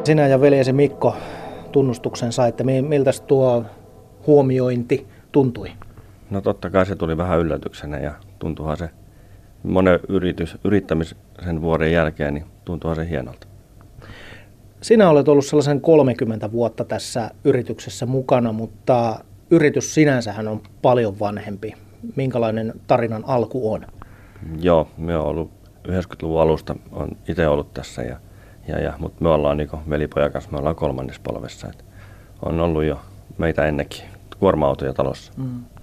Sinä ja veljesi Mikko tunnustuksen saitte. Miltä tuo huomiointi tuntui? No totta kai se tuli vähän yllätyksenä ja tuntuuhan se monen yrittämisen vuoden jälkeen, niin tuntuuhan se hienolta. Sinä olet ollut sellaisen 30 vuotta tässä yrityksessä mukana, mutta yritys sinänsähän on paljon vanhempi. Minkälainen tarinan alku on? Joo, me on ollut 90-luvun alusta, on itse ollut tässä, mutta me ollaan niin velipojan kanssa, me ollaan 3. polvessa. On ollut jo meitä ennenkin kuorma-autoja talossa.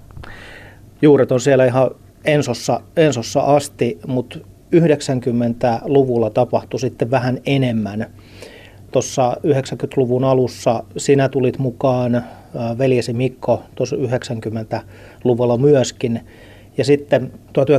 Juuret on siellä ihan Ensossa asti, mutta 90-luvulla tapahtui sitten vähän enemmän. Tuossa 90-luvun alussa sinä tulit mukaan, veljesi Mikko tuossa 90-luvulla myöskin. Ja sitten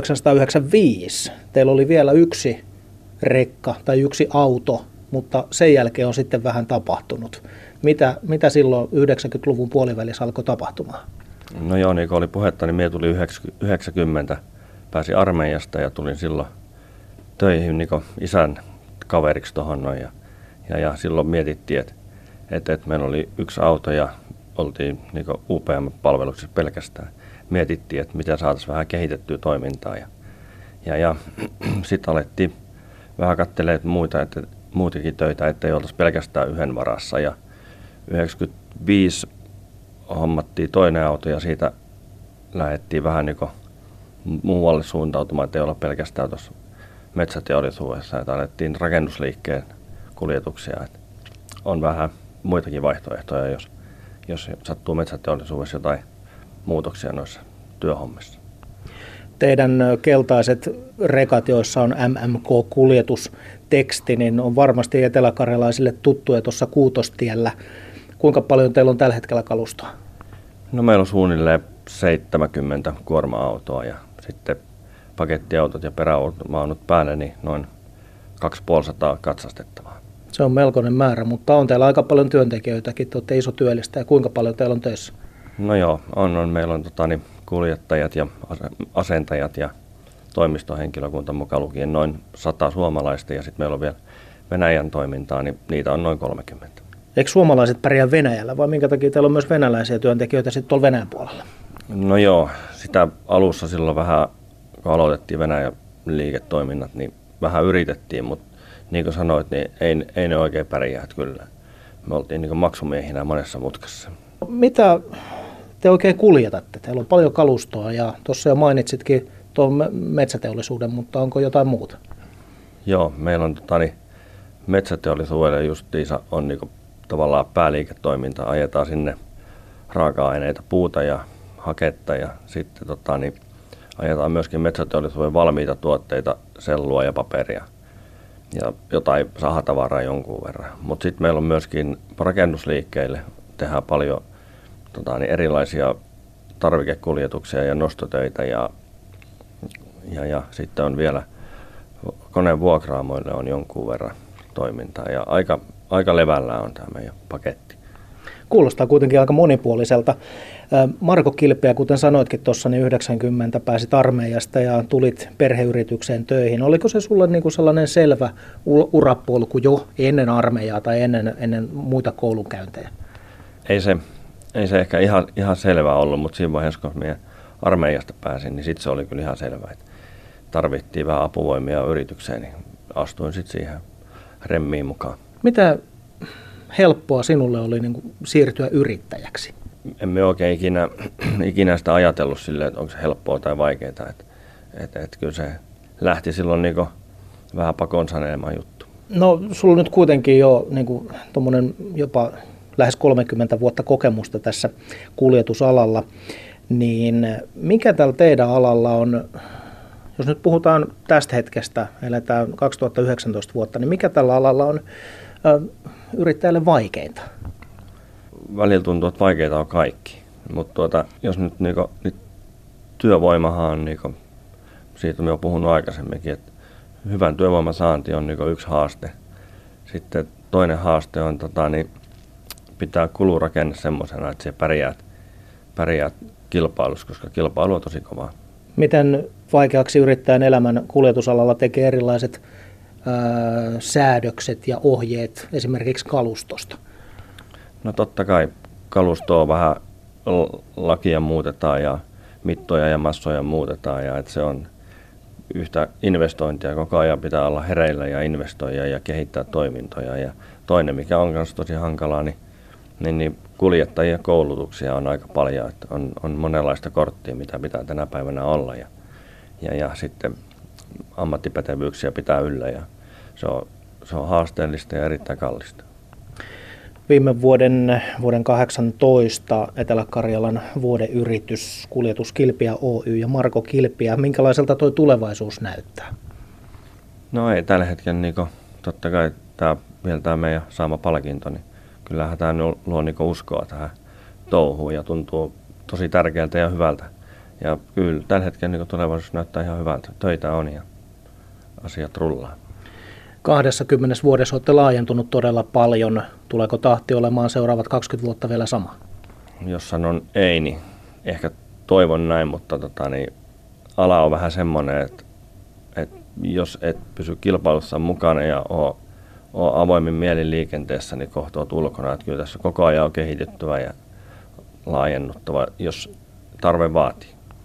1995 teillä oli vielä yksi rekka tai yksi auto, mutta sen jälkeen on sitten vähän tapahtunut. Mitä silloin 90-luvun puolivälissä alkoi tapahtumaan? No joo, niin kuin oli puhetta, niin minä tulin 90, pääsin armeijasta ja tulin silloin töihin niin isän kaveriksi tuohon noin. Ja silloin mietittiin, että meillä oli yksi auto ja oltiin niin UPM-palveluksessa pelkästään. Mietittiin, että miten saataisiin vähän kehitettyä toimintaa. Ja sitten alettiin vähän katselemaan muitakin töitä, ettei oltaisi pelkästään yhden varassa. Ja 95 hommattiin toinen auto ja siitä lähdettiin vähän niin muualle suuntautumaan, ettei olla pelkästään tuossa metsäteollisuudessa. Että alettiin rakennusliikkeen kuljetuksia. Että on vähän muitakin vaihtoehtoja, jos sattuu metsäteollisuudessa jotain muutoksia noissa työhommissa. Teidän keltaiset rekat, joissa on MMK-kuljetusteksti, niin on varmasti eteläkarjalaisille tuttuja tuossa Kuutostiellä. Kuinka paljon teillä on tällä hetkellä kalustoa? No meillä on suunnilleen 70 kuorma-autoa ja sitten pakettiautot ja perävaunut päälle, niin noin 250 katsastettavaa. Se on melkoinen määrä, mutta on teillä aika paljon työntekijöitäkin, te olette iso työllistäjä. Kuinka paljon teillä on töissä? No joo, meillä on kuljettajat ja asentajat ja toimistohenkilökunta mukaan lukien noin 100 suomalaista ja sitten meillä on vielä Venäjän toimintaa, niin niitä on noin 30. Eikö suomalaiset pärjää Venäjällä vai minkä takia teillä on myös venäläisiä työntekijöitä sitten tuolla Venäjän puolella? No joo, sitä alussa silloin vähän, kun aloitettiin Venäjän liiketoiminnat, niin vähän yritettiin, mutta niin kuin sanoit, niin ei ne oikein pärjää kyllä. Me oltiin niin kuin maksumiehinä monessa mutkassa. Mitä te oikein kuljetatte? Teillä on paljon kalustoa ja tuossa jo mainitsitkin tuon metsäteollisuuden, mutta onko jotain muuta? Joo, meillä on metsäteollisuudelle justiinsa on niin kuin tavallaan pääliiketoiminta. Ajetaan sinne raaka-aineita, puuta ja haketta ja sitten ajetaan myöskin metsäteollisuuden valmiita tuotteita, sellua ja paperia ja jotain sahatavaraa jonkun verran. Mutta sitten meillä on myöskin rakennusliikkeille tehdään paljon erilaisia tarvikekuljetuksia ja nostotöitä ja sitten on vielä koneen vuokraamoille on jonkun verran toimintaa ja aika levällä on tämä meidän paketti. Kuulostaa kuitenkin aika monipuoliselta. Marko Kilpeä, kuten sanoitkin tuossa, niin 90 pääsit armeijasta ja tulit perheyritykseen töihin. Oliko se sulle niin kuin sellainen selvä urapolku jo ennen armeijaa tai ennen muita koulunkäyntejä? Ei se ehkä ihan selvä ollut, mutta siinä vaiheessa, kun minä armeijasta pääsin, niin sitten se oli kyllä ihan selvä, että tarvittiin vähän apuvoimia yritykseen, niin astuin sitten siihen remmiin mukaan. Mitä helppoa sinulle oli niin kuin siirtyä yrittäjäksi? Emme oikein ikinä sitä ajatellut silleen, että onko se helppoa tai vaikeaa. Että kyllä se lähti silloin niin kuin vähän pakon saneema juttu. No sulla on nyt kuitenkin jo niin kuin tommonen jopa lähes 30 vuotta kokemusta tässä kuljetusalalla, niin mikä tällä teidän alalla on, jos nyt puhutaan tästä hetkestä, eletään 2019 vuotta, niin mikä tällä alalla on yrittäjälle vaikeinta? Välillä tuntuu, että vaikeita on kaikki, mutta jos nyt, nyt työvoimahan on, siitä olen puhunut aikaisemminkin, että hyvän työvoiman saanti on yksi haaste. Sitten toinen haaste on, pitää kulurakenne semmoisena, että se pärjäät kilpailussa, koska kilpailu on tosi kovaa. Miten vaikeaksi yrittäjän elämän kuljetusalalla tekee erilaiset säädökset ja ohjeet esimerkiksi kalustosta? No totta kai kalustoa vähän lakia muutetaan ja mittoja ja massoja muutetaan ja että se on yhtä investointia. Koko ajan pitää olla hereillä ja investoida ja kehittää toimintoja. Ja toinen, mikä on myös tosi hankalaa, niin kuljettajien koulutuksia on aika paljon. Että on monenlaista korttia, mitä pitää tänä päivänä olla ja sitten ammattipätevyyksiä pitää yllä ja se on haasteellista ja erittäin kallista. Viime vuoden 18 Etelä-Karjalan vuodeyritys Kuljetus Kilpiä Oy ja Marko Kilpiä. Minkälaiselta tuo tulevaisuus näyttää? No ei tällä hetkellä, niin totta kai tämä meidän saama palkinto, niin kyllähän tämä luo niin uskoa tähän touhuun ja tuntuu tosi tärkeältä ja hyvältä. Ja kyllä tällä hetkellä niin tulevaisuus näyttää ihan hyvältä. Töitä on ja asiat rullaa. 20 vuodessa olette laajentunut todella paljon. Tuleeko tahti olemaan seuraavat 20 vuotta vielä sama? Jos sanon ei, niin ehkä toivon näin, mutta ala on vähän semmoinen, että jos et pysy kilpailussa mukana ja ole avoimin mielin liikenteessä, niin kohta olet ulkona. Että kyllä tässä koko ajan on kehityttävä ja laajennuttava, jos tarve vaatii.